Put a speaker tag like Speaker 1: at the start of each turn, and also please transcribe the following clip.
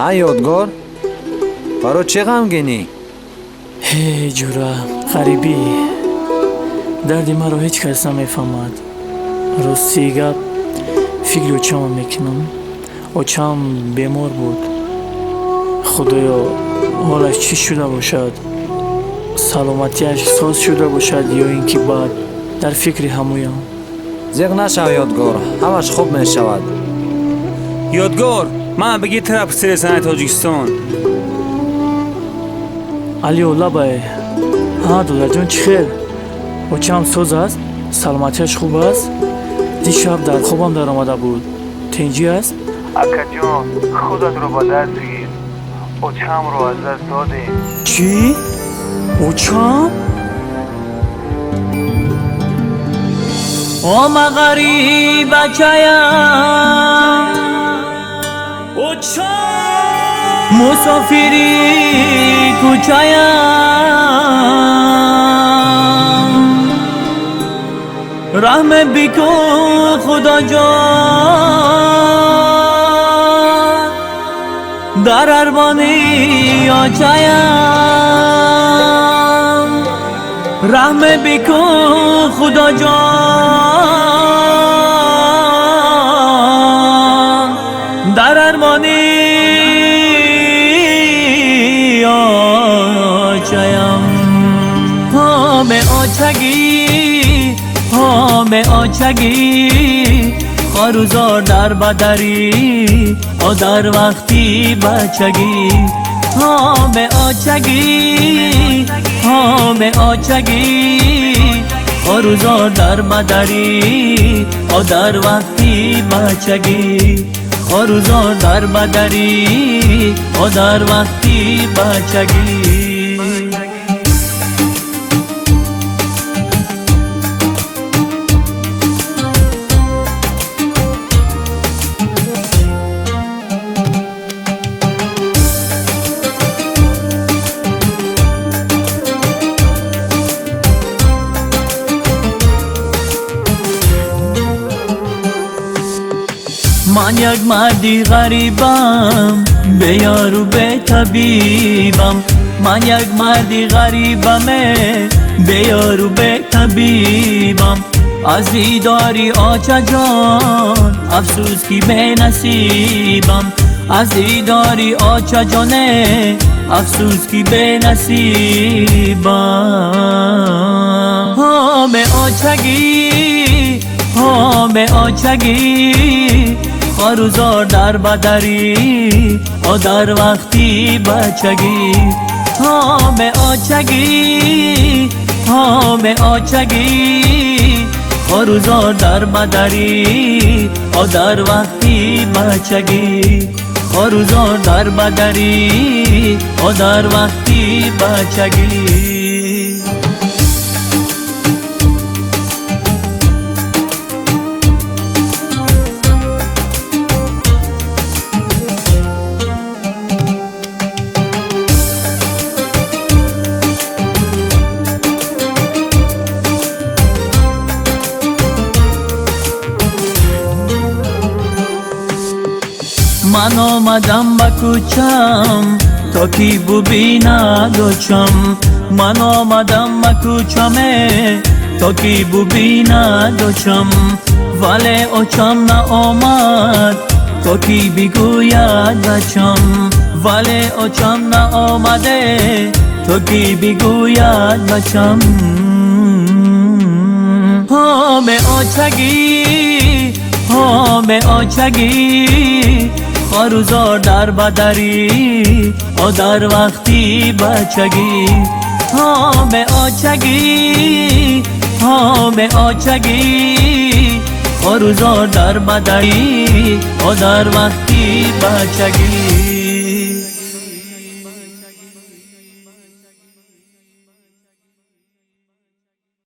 Speaker 1: یادگار برای چه غمگینی؟
Speaker 2: هی جورا غریبی درد مرا هیچ کس نمیفهمد. راستی گپ فکر اوچام میکنم. اوچام بیمار بود. خدایا حالش چی شده باشد؟ سلامتیش ساز شده باشد یا اینکه بعد در فکر همویم.
Speaker 1: زیغ نشو یادگار، همش خوب می شود.
Speaker 3: یادگار من بگی طرف سر سنای تاجیکستان.
Speaker 2: علیو لبای ها دولت جان چی خیر؟ اوچام ساز است؟ سلامتیش خوب است؟ دیشب در خوابم در آمده بود. تنجی است؟
Speaker 4: اکا جان خودت رو با دست بگیر. اوچام رو از دست دادیم.
Speaker 2: چی؟ اوچام؟ آما غریب بچایم اوچام مسافری کوچایم رحم بکن خدا جان در ارمانی آچایم رحم بکن خدا جان در ارمانی آچایم همه آچگی خاروزار در بدری و در وقتی بچگی همه آچگی خاروزار در بدری و در وقتی بچگی خاروزار در بدری و در وقتی بچگی من یک مردی غریبم به یار و به طبیبم من یک مردی غریبم به یار و به طبیبم از دیداری آچا جان افسوس کی به نصیبم از دیداری آچا جان افسوس کی به نصیبم همه آچگی خاروزار در بدری و در وقتی بچگی همه آچگی خاروزار در بدری و در وقتی بچگی خاروزار در بدری و در وقتی بچگی من آمدم با کوچم تا کی ببیند اوچم من آمدم با کوچم تا کی ببیند اوچم ولی اوچم نآمد تا کی بگوید بچم ولی اوچم نآمده تا کی بگوید بچم همه آچگی خاروزار در بدری و در وقتی بچگی همه آچگی خاروزار در بدری و در وقتی بچگی